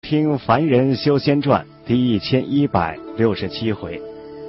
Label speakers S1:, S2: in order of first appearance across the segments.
S1: 听《凡人修仙传》第1167回。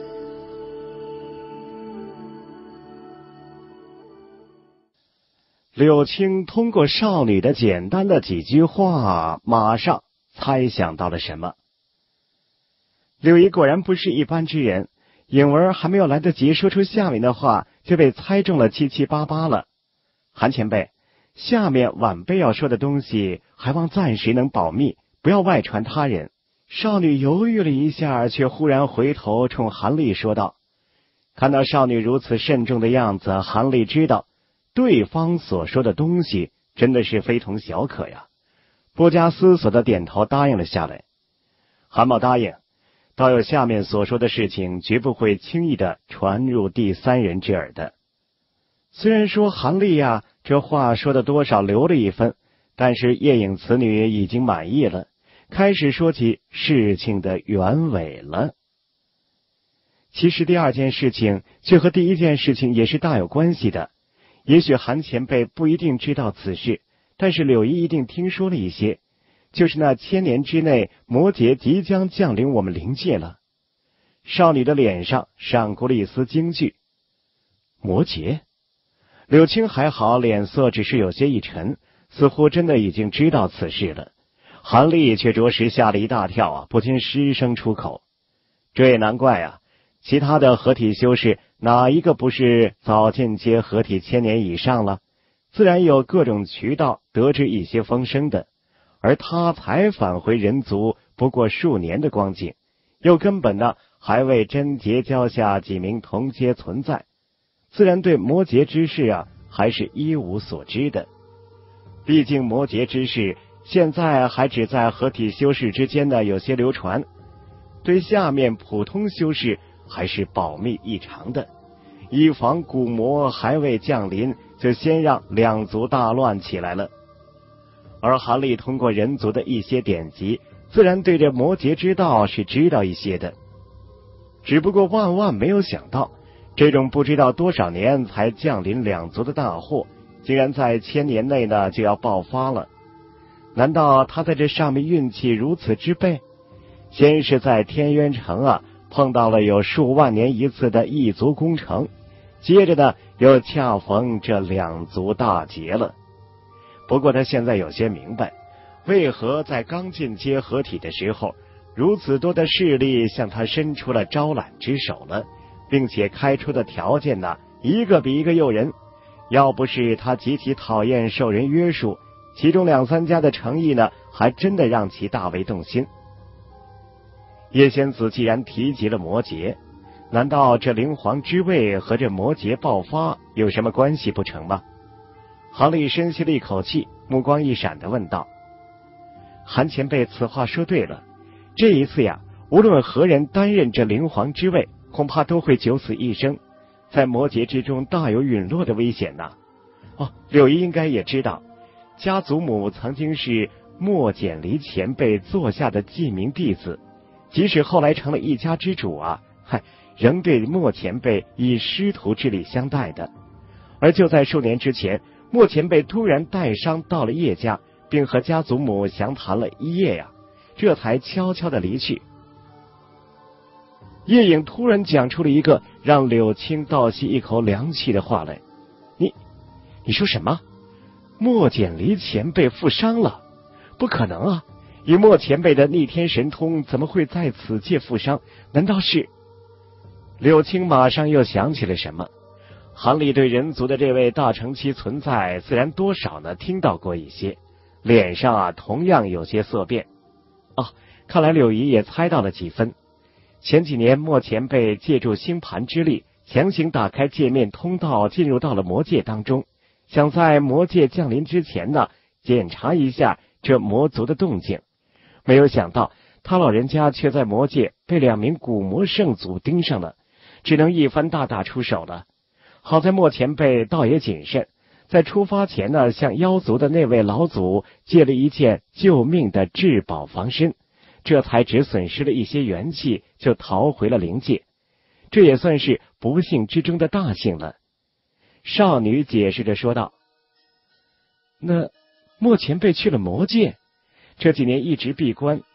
S1: 柳青通过少女的简单的几句话，马上猜想到了什么。柳姨果然不是一般之人，影儿还没有来得及说出下面的话，就被猜中了七七八八了。韩前辈，下面晚辈要说的东西，还望暂时能保密，不要外传他人。少女犹豫了一下，却忽然回头冲韩丽说道。看到少女如此慎重的样子，韩丽知道对方所说的东西真的是非同小可呀，不加思索的点头答应了下来。韩某答应，道友下面所说的事情绝不会轻易的传入第三人之耳的。虽然说韩丽呀，这话说的多少留了一分，但是叶影此女已经满意了，开始说起事情的原委了。其实第二件事情却和第一件事情也是大有关系的。也许韩前辈不一定知道此事，但是柳姨一定听说了一些，就是那1000年之内魔劫即将降临我们灵界了。少女的脸上闪过了一丝惊惧。魔劫？柳青还好，脸色只是有些一沉，似乎真的已经知道此事了。韩丽却着实吓了一大跳啊，不禁失声出口。这也难怪啊，其他的合体修士哪一个不是早进阶合体1000年以上了，自然有各种渠道得知一些风声的，而他才返回人族不过数年的光景，又根本呢还未真结交下几名同阶存在，自然对魔劫之事啊还是一无所知的。毕竟魔劫之事现在还只在合体修士之间呢有些流传，对下面普通修士还是保密异常的，以防古魔还未降临，就先让两族大乱起来了。而韩丽通过人族的一些典籍，自然对这魔劫之道是知道一些的，只不过万万没有想到，这种不知道多少年才降临两族的大祸，竟然在1000年内呢就要爆发了。难道他在这上面运气如此之背？先是在天渊城啊碰到了有数万年一次的异族攻城，接着呢又恰逢这两族大劫了。不过他现在有些明白，为何在刚进阶合体的时候，如此多的势力向他伸出了招揽之手了，并且开出的条件呢一个比一个诱人。要不是他极其讨厌受人约束，其中2、3家的诚意呢还真的让其大为动心。叶仙子既然提及了魔劫，难道这灵皇之位和这魔劫爆发有什么关系不成吗？韩丽深吸了一口气，目光一闪地问道。韩前辈此话说对了，这一次呀，无论何人担任这灵皇之位，恐怕都会九死一生，在魔劫之中大有陨落的危险呐。柳姨应该也知道，家祖母曾经是莫简离前辈座下的记名弟子，即使后来成了一家之主啊，仍对莫前辈以师徒之礼相待的。而就在数年之前，莫前辈突然带伤到了叶家，并和家祖母详谈了一夜呀，这才悄悄地离去。叶影突然讲出了一个让柳青倒吸一口凉气的话来。你说什么？莫简离前辈负伤了？不可能啊，以莫前辈的逆天神通，怎么会在此界负伤？难道是……柳青马上又想起了什么。韩丽对人族的这位大乘期存在自然多少呢听到过一些，脸上同样有些色变。看来柳姨也猜到了几分。前几年莫前辈借助星盘之力，强行打开界面通道，进入到了魔界当中，想在魔界降临之前呢检查一下这魔族的动静。没有想到他老人家却在魔界被2名古魔圣祖盯上了，只能一番大打出手了。好在莫前辈倒也谨慎，在出发前呢向妖族的那位老祖借了一件救命的至宝防身，这才只损失了一些元气就逃回了灵界，这也算是不幸之中的大幸了。少女解释着说道。那莫前辈去了魔界，这几年一直闭关，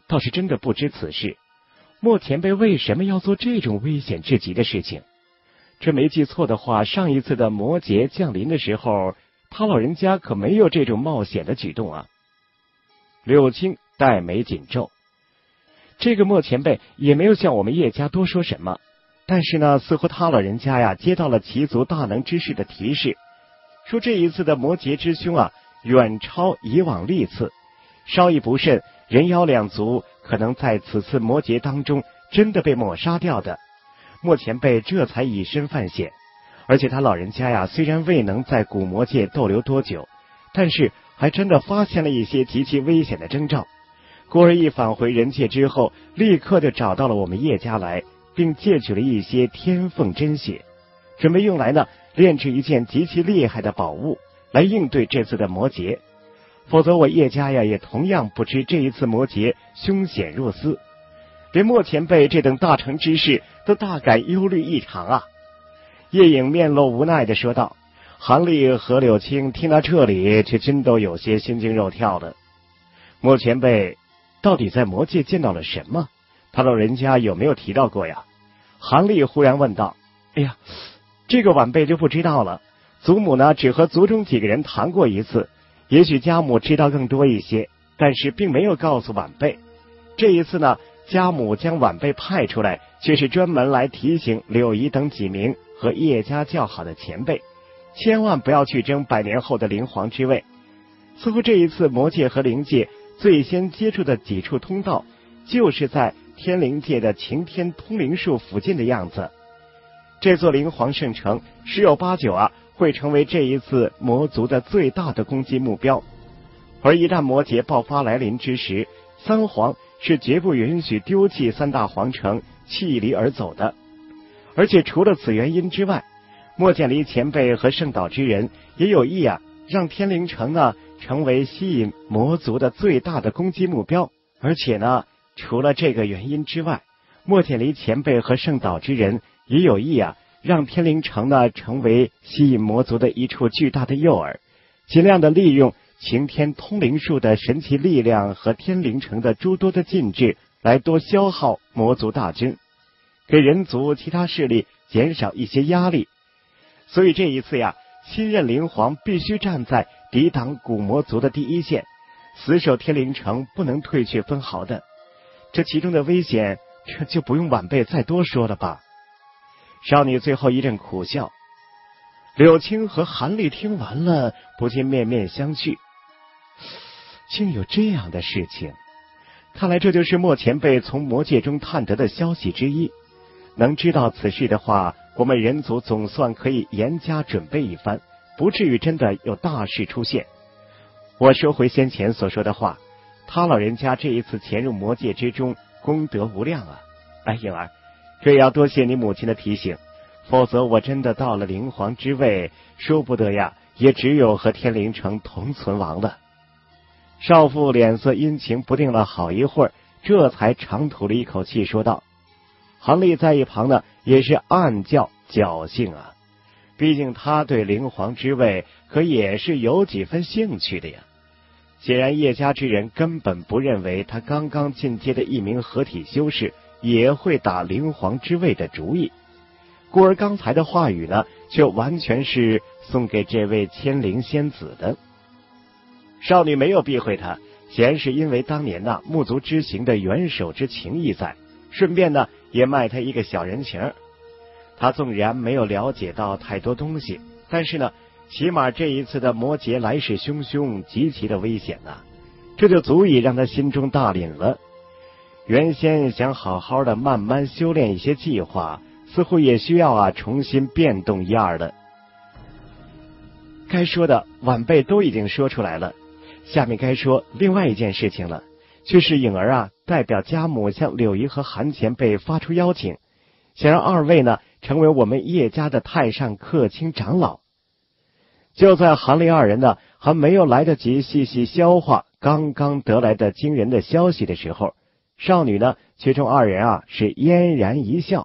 S1: 倒是真的不知此事。莫前辈为什么要做这种危险至极的事情？这没记错的话，上一次的魔劫降临的时候，他老人家可没有这种冒险的举动啊。柳青黛眉紧皱，这个莫前辈也没有向我们叶家多说什么，但是呢，似乎他老人家呀接到了齐族大能之士的提示，说这一次的魔劫之凶啊，远超以往历次，稍一不慎，人妖两族可能在此次魔劫当中真的被抹杀掉的。莫前辈这才以身犯险，而且他老人家呀，虽然未能在古魔界逗留多久，但是还真的发现了一些极其危险的征兆。故而一返回人界之后，立刻就找到了我们叶家来，并借取了一些天凤真血，准备用来呢炼制一件极其厉害的宝物，来应对这次的魔劫。否则我叶家呀也同样不知这一次魔劫凶险若斯，连莫前辈这等大成之士都大感忧虑异常啊。叶颖面露无奈地说道。韩立和柳青听到这里，却真都有些心惊肉跳的。莫前辈到底在魔界见到了什么？他老人家有没有提到过呀？韩立忽然问道。哎呀，这个晚辈就不知道了。祖母呢，只和族中几个人谈过一次，也许家母知道更多一些，但是并没有告诉晚辈。这一次呢，家母将晚辈派出来，却是专门来提醒柳姨等几名和叶家较好的前辈，千万不要去争100年后的灵皇之位。似乎这一次魔界和灵界最先接触的几处通道，就是在天灵界的擎天通灵树附近的样子。这座灵皇圣城十有八九啊，会成为这一次魔族的最大的攻击目标。而一旦魔劫爆发来临之时，三皇是绝不允许丢弃3大皇城弃离而走的。而且除了此原因之外，莫建离前辈和圣岛之人也有意啊，让天灵城呢成为吸引魔族的最大的攻击目标。而且呢，除了这个原因之外，莫建离前辈和圣岛之人也有意啊，让天灵城呢成为吸引魔族的一处巨大的诱饵，尽量的利用擎天通灵术的神奇力量和天灵城的诸多的禁制，来多消耗魔族大军，给人族其他势力减少一些压力。所以这一次呀，新任灵皇必须站在抵挡古魔族的第一线，死守天灵城，不能退却分毫的。这其中的危险，这就不用晚辈再多说了吧。少女最后一阵苦笑。柳青和韩立听完了，不禁面面相觑。竟有这样的事情，看来这就是莫前辈从魔界中探得的消息之一。能知道此事的话，我们人族总算可以严加准备一番，不至于真的有大事出现。我说回先前所说的话，他老人家这一次潜入魔界之中，功德无量啊！哎，颖儿，这也要多谢你母亲的提醒，否则我真的到了灵皇之位，说不得呀，也只有和天灵城同存亡了。少妇脸色阴晴不定了好一会儿，这才长吐了一口气，说道。韩立在一旁呢，也是暗叫侥幸啊，毕竟他对灵皇之位可也是有几分兴趣的呀。显然叶家之人根本不认为他刚刚进阶的一名合体修士也会打灵皇之位的主意，故而刚才的话语呢，却完全是送给这位千灵仙子的。少女没有避讳他，显然是因为当年木族之行的元首之情谊在，顺便呢也卖他一个小人情。他纵然没有了解到太多东西，但是呢，起码这一次的魔劫来势汹汹，极其的危险啊，这就足以让他心中大凛了。原先想好好的慢慢修炼一些计划，似乎也需要重新变动一二了。该说的晚辈都已经说出来了，下面该说另外一件事情了，却是颖儿代表家母向柳姨和韩前辈发出邀请，想让二位呢成为我们叶家的太上客卿长老。就在韩立二人呢还没有来得及细细消化刚刚得来的惊人的消息的时候，少女呢却冲二人是嫣然一笑。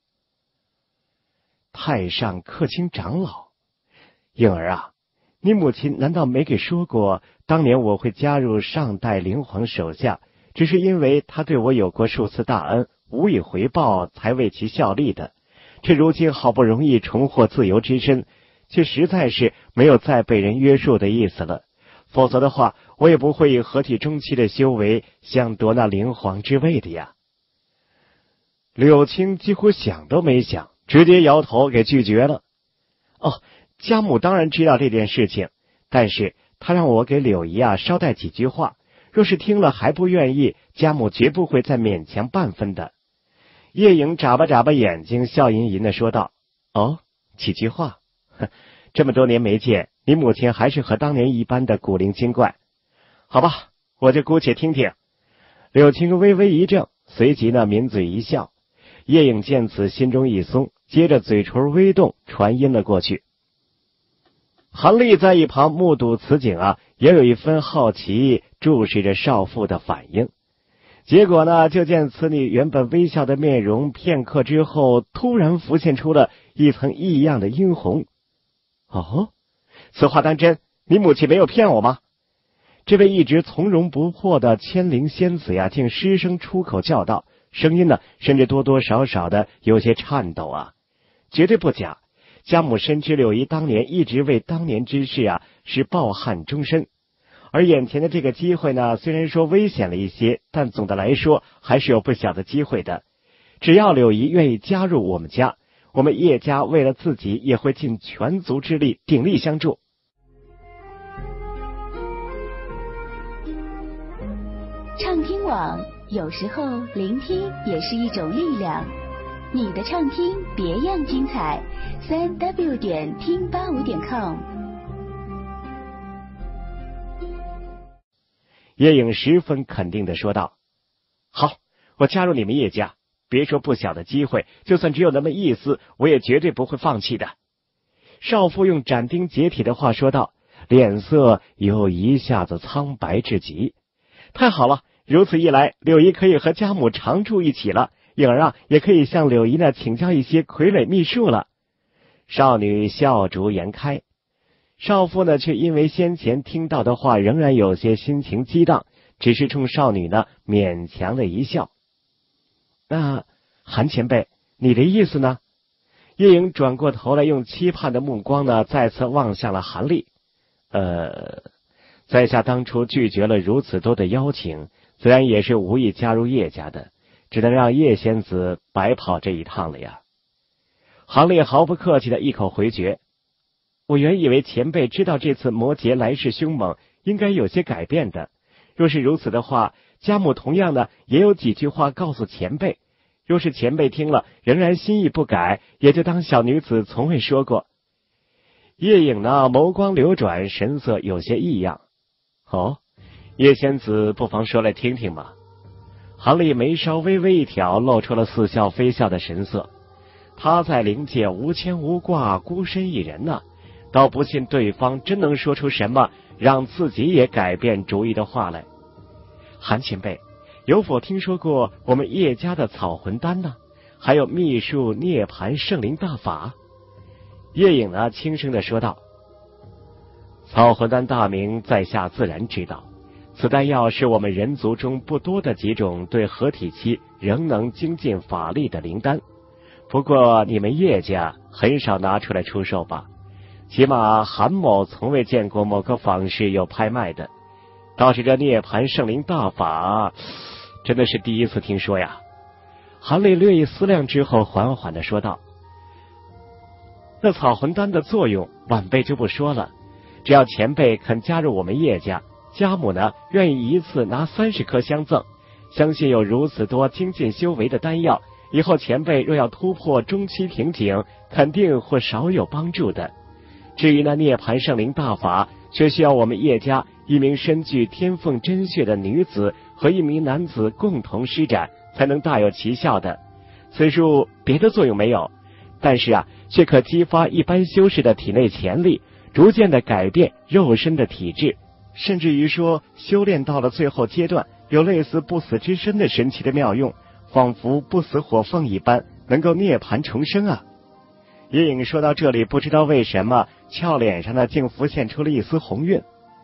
S1: 太上客卿长老，颖儿你母亲难道没给说过当年我会加入上代灵皇手下， 只是因为他对我有过数次大恩，无以回报，才为其效力的。这如今好不容易重获自由之身，却实在是没有再被人约束的意思了。否则的话，我也不会以合体中期的修为想夺那灵皇之位的呀。柳青几乎想都没想，直接摇头给拒绝了。哦，家母当然知道这件事情，但是他让我给柳姨捎带几句话，若是听了还不愿意，家母绝不会再勉强半分的。叶颖眨巴眨巴眼睛，笑吟吟地说道：哦，几句话？这么多年没见，你母亲还是和当年一般的古灵精怪。好吧，我就姑且听听。柳青微微一怔，随即呢抿嘴一笑。叶颖见此，心中一松，接着嘴唇微动，传音了过去。韩立在一旁目睹此景也有一分好奇，注视着少妇的反应。结果呢，就见此女原本微笑的面容，片刻之后突然浮现出了一层异样的殷红。哦，此话当真？你母亲没有骗我吗？这位一直从容不迫的千灵仙子竟失声出口叫道，声音呢，甚至多多少少的有些颤抖绝对不假。家母深知柳姨当年一直为当年之事是抱憾终身，而眼前的这个机会呢，虽然说危险了一些，但总的来说还是有不小的机会的。只要柳姨愿意加入我们家，我们叶家为了自己也会尽全族之力鼎力相助。
S2: 畅听网，有时候聆听也是一种力量。你的畅听别样精彩，3w.听85.com。
S1: 叶颖十分肯定地说道：好，我加入你们叶家，别说不小的机会，就算只有那么一丝，我也绝对不会放弃的。少妇用斩钉截铁的话说道，脸色有一下子苍白至极。太好了，如此一来，柳姨可以和家母常住一起了，颖儿也可以向柳姨请教一些傀儡秘术了。少女笑逐颜开。少妇呢，却因为先前听到的话，仍然有些心情激荡，只是冲少女呢勉强的一笑。那韩前辈，你的意思呢？叶颖转过头来，用期盼的目光呢再次望向了韩立。在下当初拒绝了如此多的邀请，自然也是无意加入叶家的，只能让叶仙子白跑这一趟了呀。韩立毫不客气的一口回绝。我原以为前辈知道这次魔劫来势凶猛，应该有些改变的。若是如此的话，家母同样的也有几句话告诉前辈。若是前辈听了仍然心意不改，也就当小女子从未说过。叶颖呢眸光流转，神色有些异样。哦，叶仙子不妨说来听听嘛。韩立眉梢微微一挑，露出了似笑非笑的神色。他在灵界无牵无挂，孤身一人呢，倒不信对方真能说出什么让自己也改变主意的话来。韩前辈，有否听说过我们叶家的草魂丹呢？还有秘术涅槃圣灵大法？叶颖呢轻声地说道。草魂丹大名在下自然知道，此丹药是我们人族中不多的几种对合体期仍能精进法力的灵丹，不过你们叶家很少拿出来出售吧？起码韩某从未见过某个坊市有拍卖的，倒是这涅槃圣灵大法真的是第一次听说呀。韩立略一思量之后，缓缓地说道：那草魂丹的作用晚辈就不说了，只要前辈肯加入我们叶家，家母呢愿意一次拿30颗相赠，相信有如此多精进修为的丹药，以后前辈若要突破中期瓶颈，肯定会少有帮助的。至于那涅槃圣灵大法，却需要我们叶家一名身具天凤真血的女子和一名男子共同施展，才能大有奇效的。此术别的作用没有，但是却可激发一般修士的体内潜力，逐渐的改变肉身的体质，甚至于说修炼到了最后阶段，有类似不死之身的神奇的妙用，仿佛不死火凤一般，能够涅槃重生啊。叶颖说到这里，不知道为什么俏脸上呢竟浮现出了一丝红晕。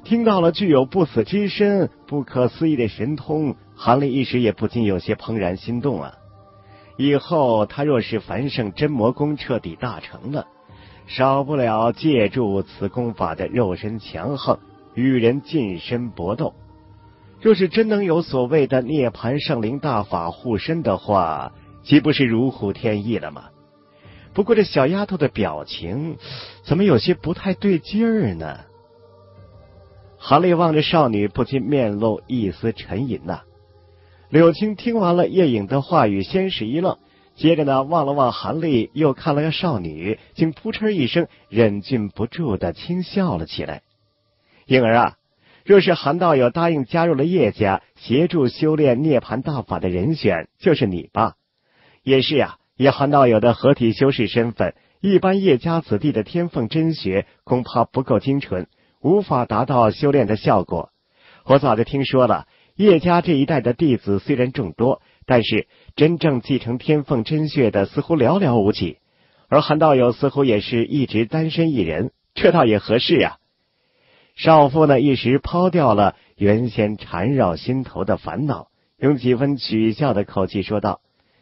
S1: 听到了具有不死之身、不可思议的神通，韩立一时也不禁有些怦然心动啊。以后他若是凡圣真魔功彻底大成了，少不了借助此功法的肉身强横，与人近身搏斗。若是真能有所谓的涅槃圣灵大法护身的话，岂不是如虎添翼了吗？不过这小丫头的表情怎么有些不太对劲儿呢？韩立望着少女，不禁面露一丝沉吟呐。柳青听完了叶颖的话语，先是一愣，接着呢望了望韩立，又看了个少女，竟扑哧一声忍俊不住的轻笑了起来。颖儿啊，若是韩道友答应加入了叶家，协助修炼涅槃大法的人选就是你吧？也是啊，以韩道友的合体修士身份，一般叶家子弟的天凤真血恐怕不够精纯，无法达到修炼的效果。我早就听说了，叶家这一代的弟子虽然众多，但是真正继承天凤真血的似乎寥寥无几，而韩道友似乎也是一直单身一人，这倒也合适呀。少妇呢一时抛掉了原先缠绕心头的烦恼，用几分取笑的口气说道：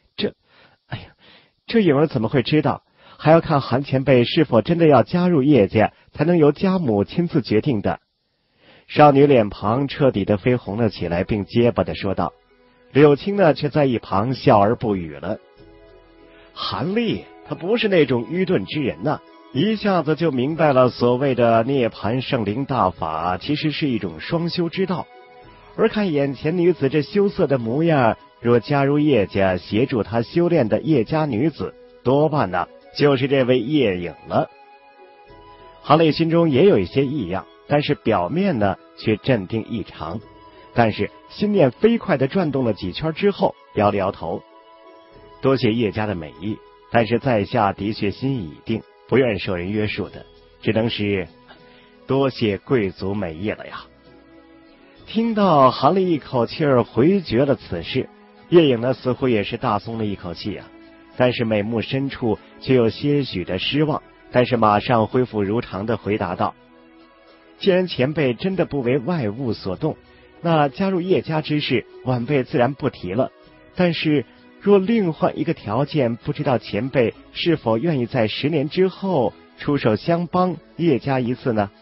S1: 这颖儿怎么会知道？还要看韩前辈是否真的要加入叶家，才能由家母亲自决定的。少女脸庞彻底的绯红了起来，并结巴的说道。柳青呢却在一旁笑而不语了。韩立他不是那种愚钝之人呐，一下子就明白了所谓的涅槃圣灵大法其实是一种双修之道，而看眼前女子这羞涩的模样，若加入叶家协助她修炼的叶家女子，多半呢就是这位叶颖了。韩立心中也有一些异样，但是表面呢却镇定异常，但是心念飞快地转动了几圈之后，摇了摇头。多谢叶家的美意，但是在下的确心意已定，不愿受人约束的，只能是多谢贵族美意了呀。听到韩立一口气儿回绝了此事，叶颖呢似乎也是大松了一口气啊，但是美目深处却有些许的失望，但是马上恢复如常的回答道：既然前辈真的不为外物所动，那加入叶家之事晚辈自然不提了，但是若另换一个条件，不知道前辈是否愿意在10年之后出手相帮叶家一次呢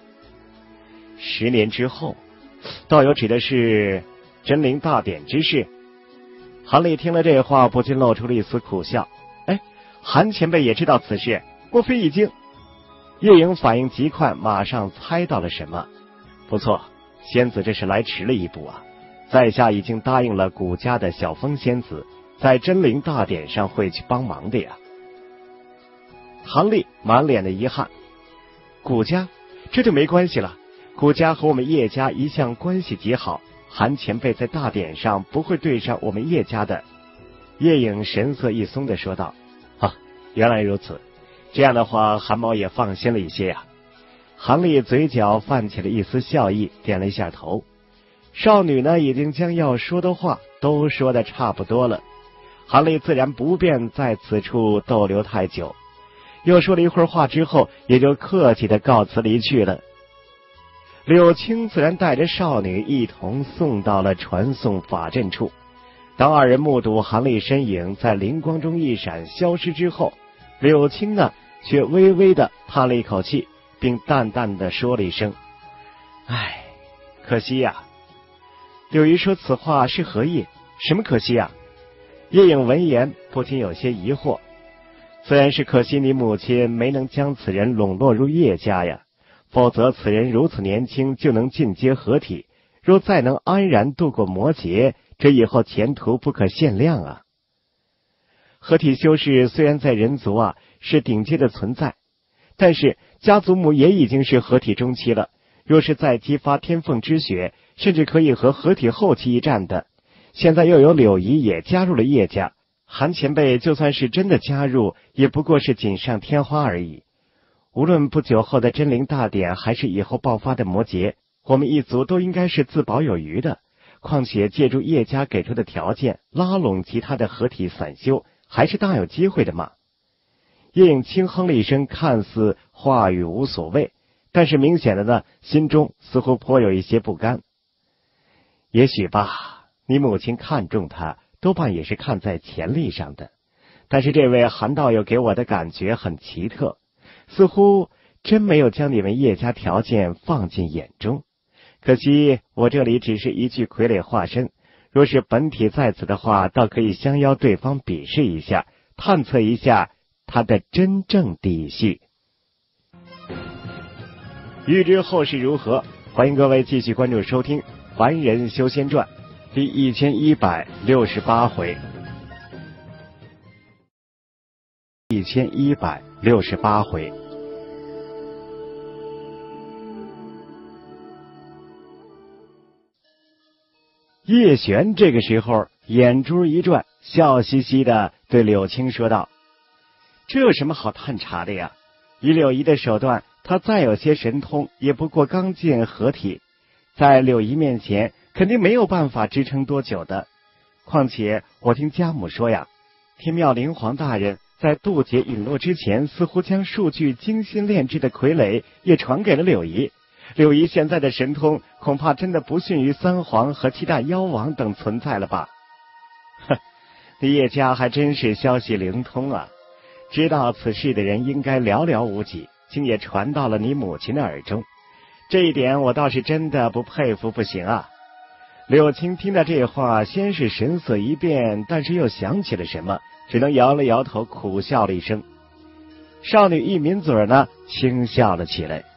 S1: ？10年之后，道友指的是真灵大典之事。韩立听了这话，不禁露出了一丝苦笑。韩前辈也知道此事，莫非已经……叶颖反应极快，马上猜到了什么。不错，仙子这是来迟了一步啊！在下已经答应了古家的小风仙子，在真灵大典上会去帮忙的呀。韩立满脸的遗憾，古家这就没关系了，古家和我们叶家一向关系极好，韩前辈在大典上不会对上我们叶家的。叶颖神色一松的说道：原来如此，这样的话韩某也放心了一些呀。韩立嘴角泛起了一丝笑意，点了一下头。少女呢已经将要说的话都说的差不多了，韩立自然不便在此处逗留太久，又说了一会儿话之后，也就客气的告辞离去了。柳青自然带着少女一同送到了传送法阵处。当二人目睹韩立身影在灵光中一闪消失之后，柳青呢却微微的叹了一口气，并淡淡的说了一声：可惜呀。柳姨说此话是何意？什么可惜呀？叶颖闻言不禁有些疑惑。自然是可惜你母亲没能将此人笼络入叶家呀，否则此人如此年轻就能进阶合体，若再能安然度过魔劫，这以后前途不可限量啊。合体修士虽然在人族是顶阶的存在，但是家族母也已经是合体中期了，若是再激发天凤之血，甚至可以和合体后期一战的。现在又有柳姨也加入了叶家，韩前辈就算是真的加入，也不过是锦上添花而已。无论不久后的真灵大典，还是以后爆发的魔劫，我们一族都应该是自保有余的。况且借助叶家给出的条件，拉拢其他的合体散修，还是大有机会的嘛。叶颖轻哼了一声，看似话语无所谓， 但是明显的呢，心中似乎颇有一些不甘。也许吧，你母亲看重他，多半也是看在钱力上的。但是这位韩道友给我的感觉很奇特，似乎真没有将你们叶家条件放进眼中。可惜我这里只是一具傀儡化身，若是本体在此的话，倒可以相邀对方比试一下，探测一下他的真正底细。欲知后事如何，欢迎各位继续关注收听《凡人修仙传》第1168回。1168回。叶璇这个时候眼珠一转，笑嘻嘻的对柳青说道：“这有什么好探查的呀？以柳姨的手段，她再有些神通，也不过刚进合体，在柳姨面前肯定没有办法支撑多久的。况且我听家母说呀，天妙灵皇大人在渡劫陨落之前，似乎将数具精心炼制的傀儡也传给了柳姨。柳姨现在的神通，恐怕真的不逊于三皇和七大妖王等存在了吧？”哼，叶家还真是消息灵通啊！知道此事的人应该寥寥无几，竟也传到了你母亲的耳中，这一点我倒是真的不佩服不行啊！柳青听到这话，先是神色一变，但是又想起了什么，只能摇了摇头，苦笑了一声。少女一抿嘴呢，轻笑了起来。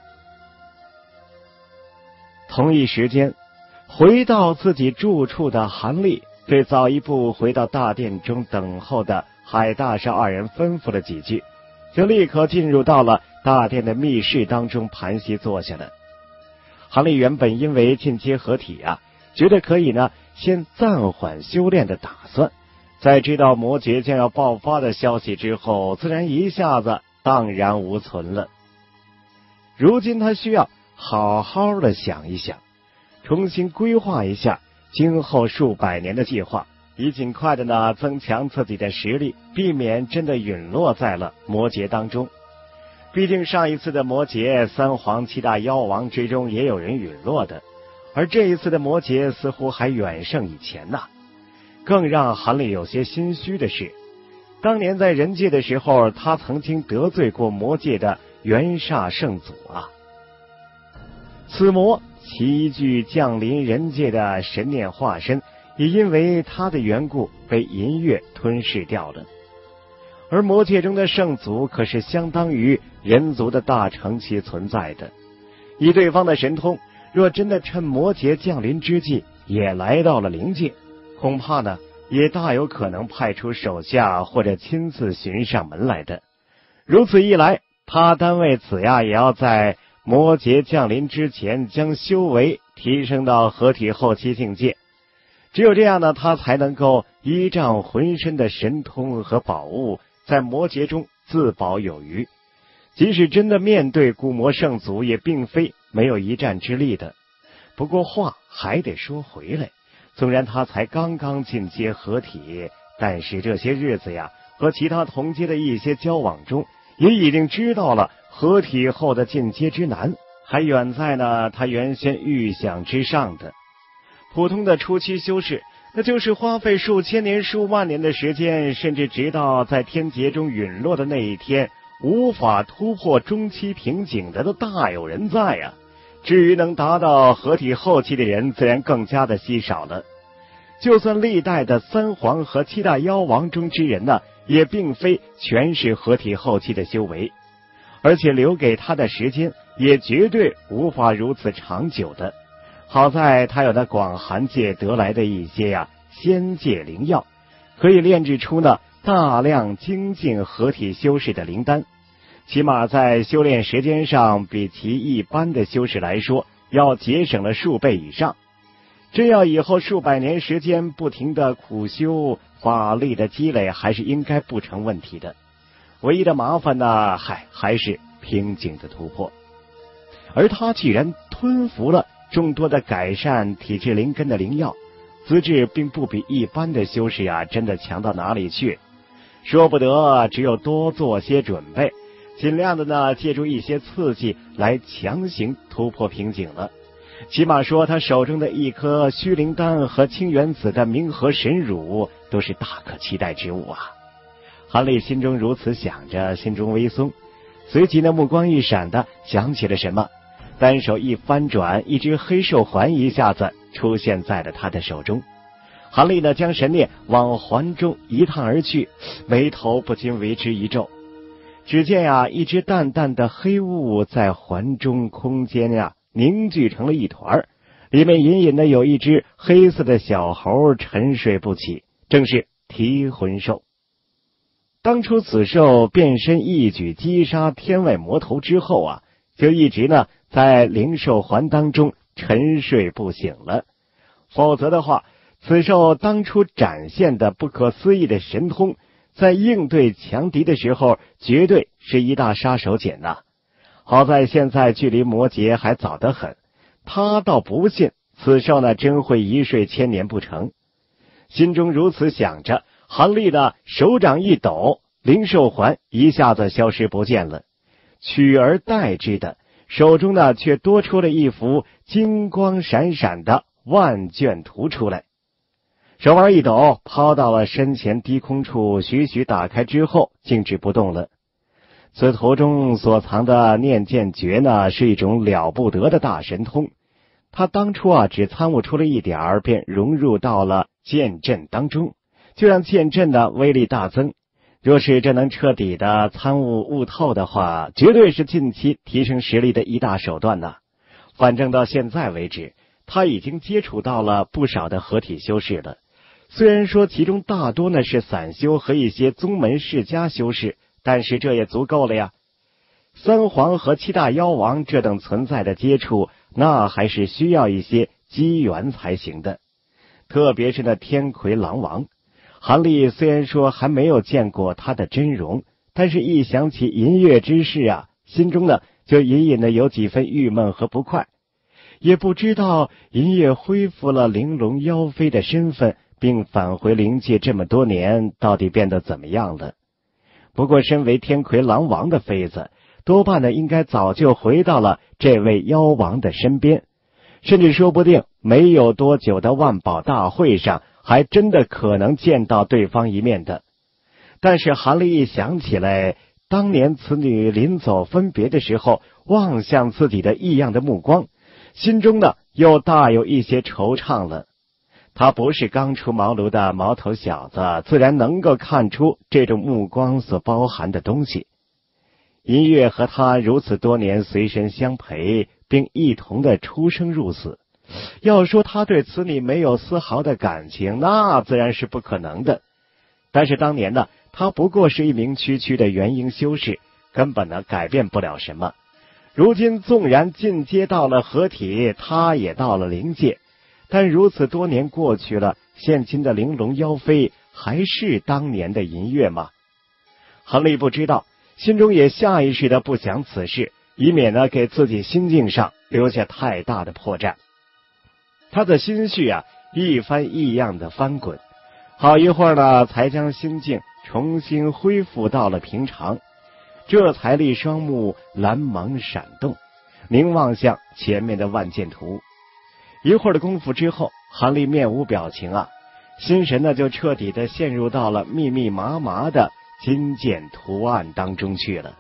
S1: 同一时间，回到自己住处的韩立对早一步回到大殿中等候的海大少二人吩咐了几句，就立刻进入到了大殿的密室当中盘膝坐下了。韩立原本因为进阶合体啊，觉得可以呢先暂缓修炼的打算，在知道魔劫将要爆发的消息之后，自然一下子荡然无存了。如今他需要好好的想一想，重新规划一下今后数百年的计划，以尽快的呢增强自己的实力，避免真的陨落在了魔劫当中。毕竟上一次的魔劫，三皇七大妖王之中也有人陨落的，而这一次的魔劫似乎还远胜以前呐。更让韩立有些心虚的是，当年在人界的时候，他曾经得罪过魔界的元煞圣祖啊。此魔其具降临人界的神念化身，也因为他的缘故被银月吞噬掉了。而魔界中的圣祖可是相当于人族的大乘期存在的，以对方的神通，若真的趁魔劫降临之际也来到了灵界，恐怕呢也大有可能派出手下或者亲自寻上门来的。如此一来，他单为此呀也要在魔劫降临之前将修为提升到合体后期境界，只有这样呢，他才能够依仗浑身的神通和宝物，在魔劫中自保有余。即使真的面对古魔圣祖，也并非没有一战之力的。不过话还得说回来，纵然他才刚刚进阶合体，但是这些日子呀，和其他同阶的一些交往中，也已经知道了合体后的进阶之难，还远在呢他原先预想之上的。普通的初期修士，那就是花费数千年数万年的时间，甚至直到在天劫中陨落的那一天，无法突破中期瓶颈的都大有人在呀。至于能达到合体后期的人，自然更加的稀少了。就算历代的三皇和七大妖王中之人呢，也并非全是合体后期的修为，而且留给他的时间也绝对无法如此长久的。好在他有那广寒界得来的一些仙界灵药，可以炼制出呢大量精进合体修士的灵丹，起码在修炼时间上比其一般的修士来说要节省了数倍以上。真要以后数百年时间不停的苦修，法力的积累还是应该不成问题的。唯一的麻烦呢，还是瓶颈的突破。而他既然吞服了众多的改善体质灵根的灵药，资质并不比一般的修士真的强到哪里去。说不得只有多做些准备， 尽量的呢借助一些刺激来强行突破瓶颈了。起码说他手中的一颗虚灵丹和清源子的冥河神乳都是大可期待之物啊。韩立心中如此想着，心中微松，随即呢目光一闪的想起了什么，单手一翻转，一只黑兽环一下子出现在了他的手中。韩立呢将神念往环中一探而去，眉头不禁为之一皱。只见一只淡淡的黑雾在环中空间凝聚成了一团，里面隐隐的有一只黑色的小猴沉睡不起，正是提魂兽。当初此兽变身一举击杀天外魔头之后就一直呢在灵兽环当中沉睡不醒了，否则的话，此兽当初展现的不可思议的神通，在应对强敌的时候绝对是一大杀手锏呐。好在现在距离魔劫还早得很，他倒不信此兽呢真会一睡千年不成。心中如此想着，韩立的手掌一抖，灵兽环一下子消失不见了，取而代之的手中呢却多出了一幅金光闪闪的万卷图出来。手腕一抖，抛到了身前低空处，徐徐打开之后静止不动了。此图中所藏的念剑诀呢，是一种了不得的大神通。他当初只参悟出了一点便融入到了剑阵当中，就让剑阵的威力大增。若是这能彻底的参悟悟透的话，绝对是近期提升实力的一大手段呢。反正到现在为止，他已经接触到了不少的合体修士了。虽然说其中大多呢是散修和一些宗门世家修士，但是这也足够了呀。三皇和七大妖王这等存在的接触，那还是需要一些机缘才行的。特别是那天魁狼王，韩立虽然说还没有见过他的真容，但是一想起银月之事心中呢就隐隐的有几分郁闷和不快。也不知道银月恢复了玲珑妖妃的身份，并返回灵界这么多年，到底变得怎么样了？不过身为天魁狼王的妃子，多半呢应该早就回到了这位妖王的身边，甚至说不定没有多久的万宝大会上还真的可能见到对方一面的。但是韩立一想起来，当年此女临走分别的时候望向自己的异样的目光，心中呢又大有一些惆怅了。他不是刚出茅庐的毛头小子，自然能够看出这种目光所包含的东西。银月和他如此多年随身相陪，并一同的出生入死，要说他对此女没有丝毫的感情，那自然是不可能的。但是当年呢，他不过是一名区区的元婴修士，根本呢改变不了什么。如今纵然进阶到了合体，他也到了灵界，但如此多年过去了，现今的玲珑妖妃还是当年的银月吗？韩立不知道，心中也下意识的不想此事，以免呢给自己心境上留下太大的破绽。他的心绪一番异样的翻滚，好一会儿呢才将心境重新恢复到了平常，这才立双目蓝芒闪动，凝望向前面的万剑图。一会儿的功夫之后，韩立面无表情心神呢就彻底的陷入到了密密麻麻的金剑图案当中去了。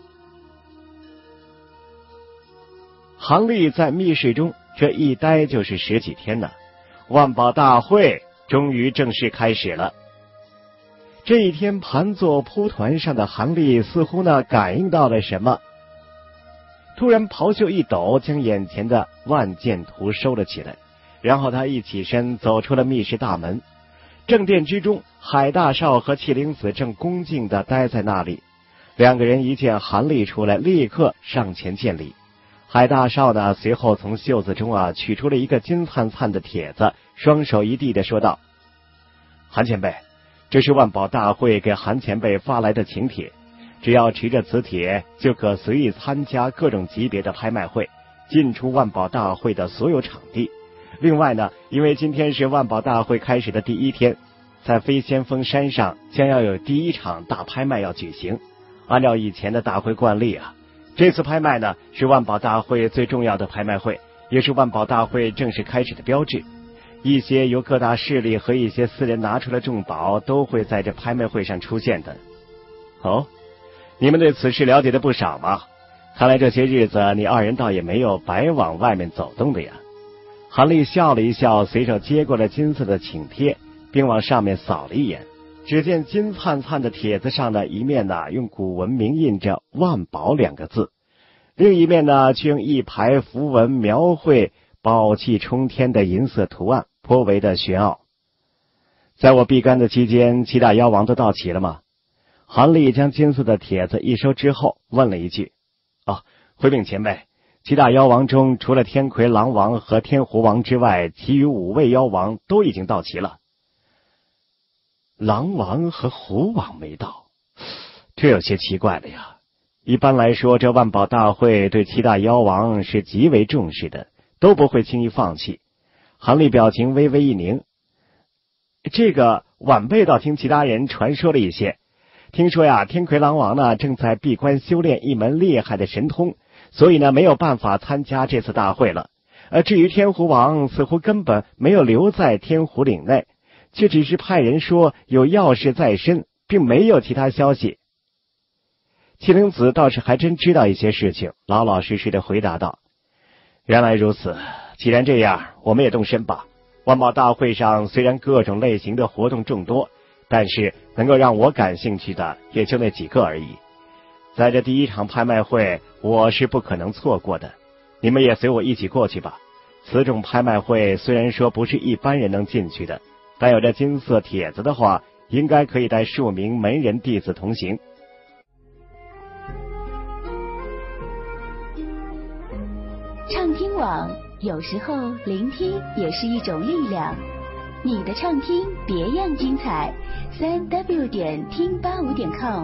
S1: 韩立在密室中这一待就是10几天了，万宝大会终于正式开始了。这一天盘坐蒲团上的韩立似乎呢感应到了什么，突然袍袖一抖，将眼前的万剑图收了起来，然后他一起身走出了密室大门。正殿之中，海大少和麒麟子正恭敬地待在那里。两个人一见韩立出来，立刻上前见礼。海大少呢随后从袖子中取出了一个金灿灿的帖子，双手一递地说道：韩前辈，这是万宝大会给韩前辈发来的请帖，只要持着此帖，就可随意参加各种级别的拍卖会，进出万宝大会的所有场地。另外呢，因为今天是万宝大会开始的第一天，在飞仙峰山上将要有第一场大拍卖要举行， 按照以前的大会惯例啊，这次拍卖呢是万宝大会最重要的拍卖会，也是万宝大会正式开始的标志。一些由各大势力和一些私人拿出的重宝都会在这拍卖会上出现的。哦，你们对此事了解的不少嘛？看来这些日子你二人倒也没有白往外面走动的呀。韩立笑了一笑，随手接过了金色的请帖，并往上面扫了一眼。只见金灿灿的帖子上的一面呢，用古文明印着万宝2个字，另一面呢却用一排符文描绘宝气冲天的银色图案，颇为的玄奥。在我闭关的期间，7大妖王都到齐了吗？韩立将金色的帖子一收之后问了一句。回禀前辈，7大妖王中除了天魁狼王和天狐王之外，其余5位妖王都已经到齐了。狼王和狐王没到，这有些奇怪了呀。一般来说，这万宝大会对7大妖王是极为重视的，都不会轻易放弃。韩立表情微微一凝，这个晚辈倒听其他人传说了一些，听说呀，天魁狼王呢正在闭关修炼一门厉害的神通，所以呢没有办法参加这次大会了。至于天狐王，似乎根本没有留在天狐岭内，却只是派人说有要事在身，并没有其他消息。麒麟子倒是还真知道一些事情，老老实实的回答道：原来如此，既然这样，我们也动身吧。万宝大会上虽然各种类型的活动众多，但是能够让我感兴趣的也就那几个而已。在这第一场拍卖会，我是不可能错过的，你们也随我一起过去吧。此种拍卖会虽然说不是一般人能进去的，但有这金色帖子的话，应该可以带数名门人弟子同行。
S2: 畅听网，有时候聆听也是一种力量。你的畅听别样精彩，3w 点听85.com。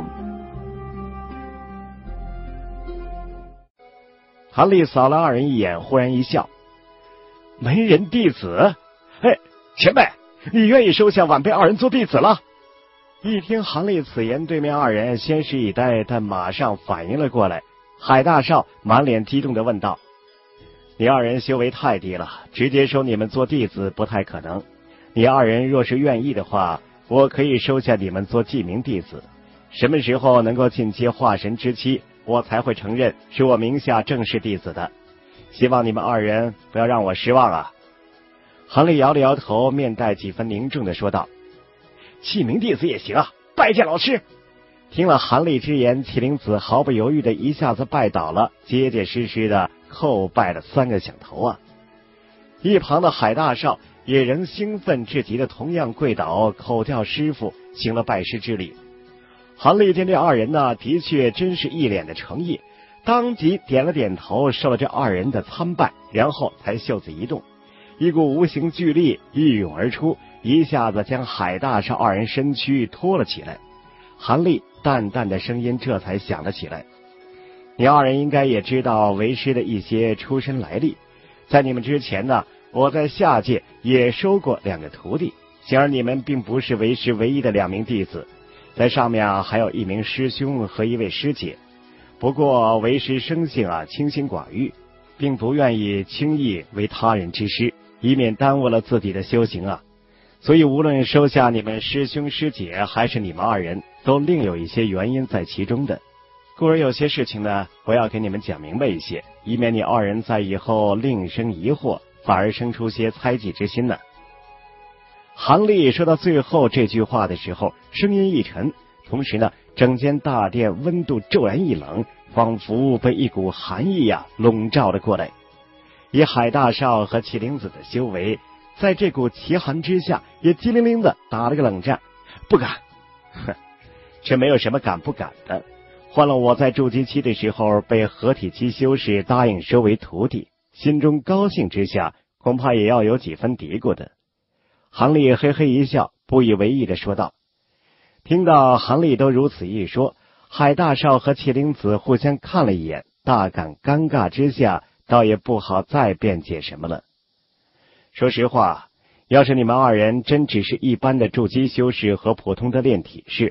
S1: 韩立扫了2人一眼，忽然一笑：门人弟子？前辈，你愿意收下晚辈2人做弟子了？一听韩立此言，对面2人先是一呆，但马上反应了过来。海大少满脸激动地问道：你2人修为太低了，直接收你们做弟子不太可能。你2人若是愿意的话，我可以收下你们做记名弟子。什么时候能够进阶化神之期，我才会承认是我名下正式弟子的。希望你们2人不要让我失望啊。韩立摇了摇头，面带几分凝重地说道：记名弟子也行啊，拜见老师。听了韩立之言，麒麟子毫不犹豫的一下子拜倒了，结结实实的叩拜了3个响头啊。一旁的海大少也仍兴奋至极的同样跪倒，口叫师傅，行了拜师之礼。韩立见这2人呢，的确真是一脸的诚意，当即点了点头，受了这2人的参拜，然后才袖子一动，一股无形巨力一涌而出，一下子将海大少2人身躯拖了起来。韩立淡淡的声音这才响了起来：你2人应该也知道为师的一些出身来历，在你们之前呢，我在下界也收过2个徒弟，显然你们并不是为师唯一的2名弟子，在上面还有1名师兄和1位师姐。不过为师生性清心寡欲，并不愿意轻易为他人之师，以免耽误了自己的修行啊。所以无论收下你们师兄师姐，还是你们2人，都另有一些原因在其中的。故而有些事情呢，我要给你们讲明白一些，以免你2人在以后另生疑惑，反而生出些猜忌之心呢。韩立说到最后这句话的时候，声音一沉，同时呢，整间大殿温度骤然一冷，仿佛被一股寒意笼罩了过来。以海大少和麒麟子的修为，在这股奇寒之下，也机灵灵的打了个冷战。不敢。这没有什么敢不敢的。换了我在筑基期的时候，被合体期修士答应收为徒弟，心中高兴之下，恐怕也要有几分嘀咕的。韩立嘿嘿一笑，不以为意的说道。听到韩立都如此一说，海大少和麒麟子互相看了一眼，大感尴尬之下，倒也不好再辩解什么了。说实话，要是你们2人真只是一般的筑基修士和普通的炼体士，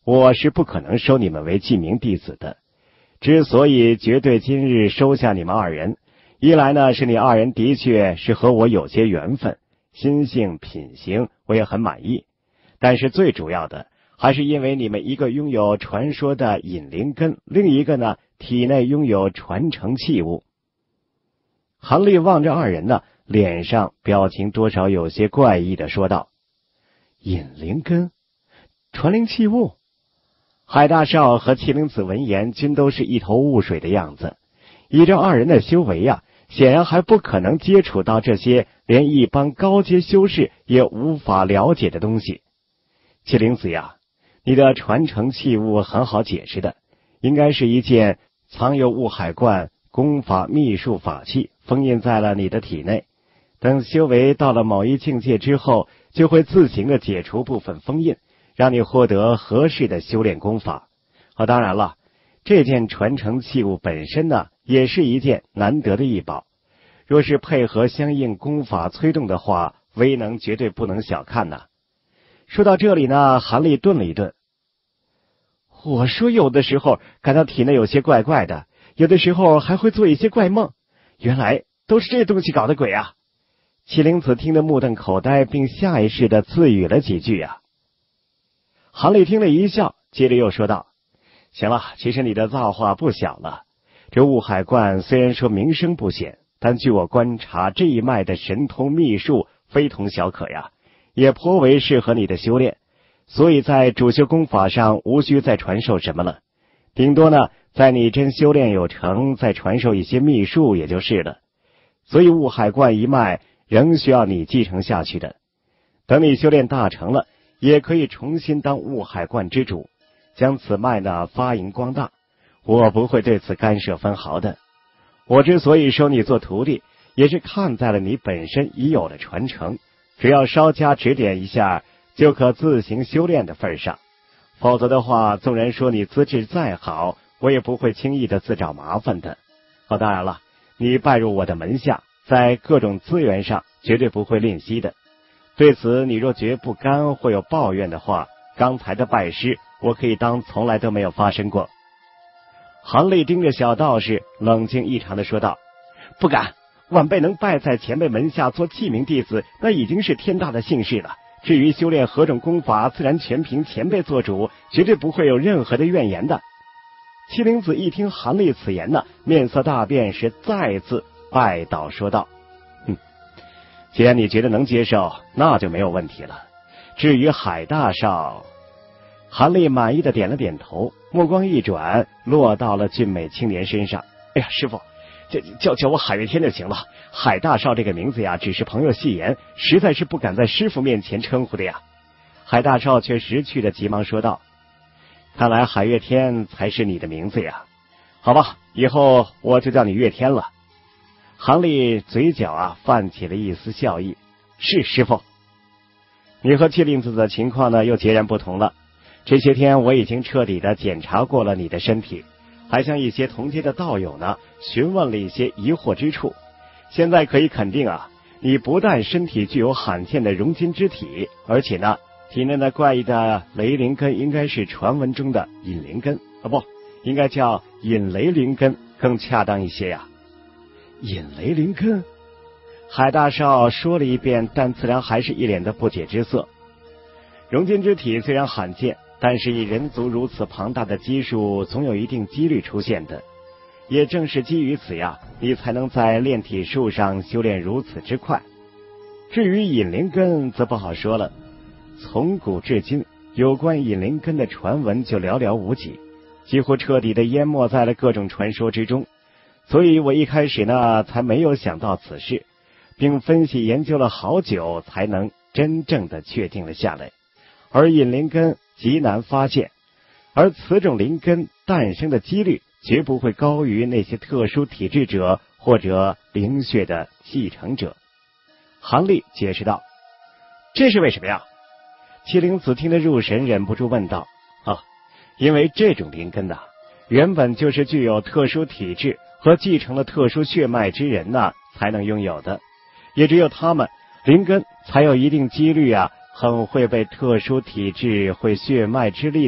S1: 我是不可能收你们为记名弟子的。之所以绝对今日收下你们二人，一来呢是你二人的确是和我有些缘分，心性品行我也很满意，但是最主要的还是因为你们一个拥有传说的引灵根，另一个呢体内拥有传承器物。韩立望着二人呢，脸上表情多少有些怪异的说道：引灵根，传灵器物。海大少和麒麟子闻言均都是一头雾水的样子，依照二人的修为啊，显然还不可能接触到这些连一般高阶修士也无法了解的东西。麒麟子呀，你的传承器物很好解释的，应该是一件藏有雾海观功法秘术法器，封印在了你的体内。等修为到了某一境界之后，就会自行的解除部分封印，让你获得合适的修炼功法。当然了，这件传承器物本身呢，也是一件难得的异宝。若是配合相应功法催动的话，威能绝对不能小看呢。说到这里呢，韩立顿了一顿。我说有的时候感到体内有些怪怪的，有的时候还会做一些怪梦，原来都是这东西搞的鬼啊！麒麟子听得目瞪口呆，并下意识的自语了几句啊。韩立听了一笑，接着又说道：行了，其实你的造化不小了。这雾海观虽然说名声不显，但据我观察，这一脉的神通秘术非同小可呀，也颇为适合你的修炼，所以在主修功法上无需再传授什么了，顶多呢，在你真修炼有成，再传授一些秘术也就是了。所以雾海观一脉仍需要你继承下去的。等你修炼大成了，也可以重新当雾海观之主，将此脉呢发扬光大，我不会对此干涉分毫的。我之所以收你做徒弟，也是看在了你本身已有的传承，只要稍加指点一下，就可自行修炼的份上。否则的话，纵然说你资质再好，我也不会轻易的自找麻烦的。当然了，你拜入我的门下，在各种资源上绝对不会吝惜的。对此你若觉不甘或有抱怨的话，刚才的拜师我可以当从来都没有发生过。韩立盯着小道士，冷静异常的说道：不敢，晚辈能拜在前辈门下做记名弟子，那已经是天大的幸事了。至于修炼何种功法，自然全凭前辈做主，绝对不会有任何的怨言的。麒麟子一听韩立此言呢，面色大变，是再次拜倒说道：既然你觉得能接受，那就没有问题了。至于海大少……韩立满意的点了点头，目光一转，落到了俊美青年身上。哎呀，师傅，叫我海月天就行了。海大少这个名字呀，只是朋友戏言，实在是不敢在师傅面前称呼的呀。海大少却识趣的急忙说道：看来海月天才是你的名字呀。好吧，以后我就叫你月天了。韩立嘴角泛起了一丝笑意。是师傅。你和麒麟子的情况呢又截然不同了。这些天我已经彻底的检查过了你的身体，还向一些同阶的道友呢询问了一些疑惑之处。现在可以肯定你不但身体具有罕见的熔金之体，而且呢体内的怪异的雷灵根应该是传闻中的引灵根，不，应该叫引雷灵根更恰当一些呀。引雷灵根？海大少说了一遍，但自然还是一脸的不解之色。熔金之体虽然罕见，但是以人族如此庞大的基数，总有一定几率出现的。也正是基于此呀，你才能在炼体术上修炼如此之快。至于引灵根则不好说了，从古至今，有关引灵根的传闻就寥寥无几，几乎彻底的淹没在了各种传说之中。所以我一开始呢，才没有想到此事，并分析研究了好久，才能真正的确定了下来。而引灵根极难发现，而此种灵根诞生的几率绝不会高于那些特殊体质者或者灵血的继承者。韩立解释道：这是为什么呀？麒麟子听得入神，忍不住问道：因为这种灵根原本就是具有特殊体质和继承了特殊血脉之人才能拥有的，也只有他们灵根才有一定几率很会被特殊体质或血脉之力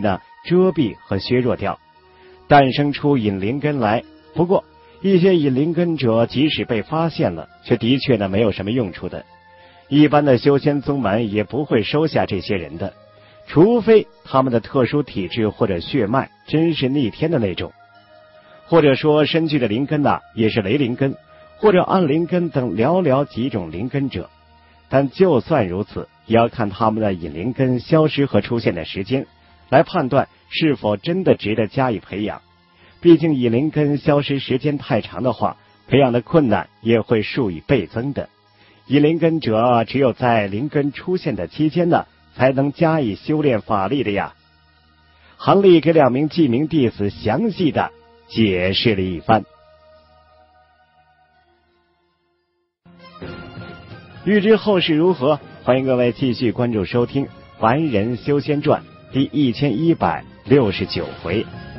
S1: 遮蔽和削弱掉，诞生出隐灵根来。不过一些隐灵根者即使被发现了，却的确没有什么用处的，一般的修仙宗门也不会收下这些人的，除非他们的特殊体质或者血脉真是逆天的那种，或者说身具的灵根也是雷灵根或者暗灵根等寥寥几种灵根者。但就算如此，也要看他们的隐灵根消失和出现的时间，来判断是否真的值得加以培养。毕竟隐灵根消失时间太长的话，培养的困难也会数以倍增的。隐灵根者只有在灵根出现的期间才能加以修炼法力的呀。韩立给2名记名弟子详细的解释了一番。欲知后事如何，欢迎各位继续关注收听《凡人修仙传》第1169回。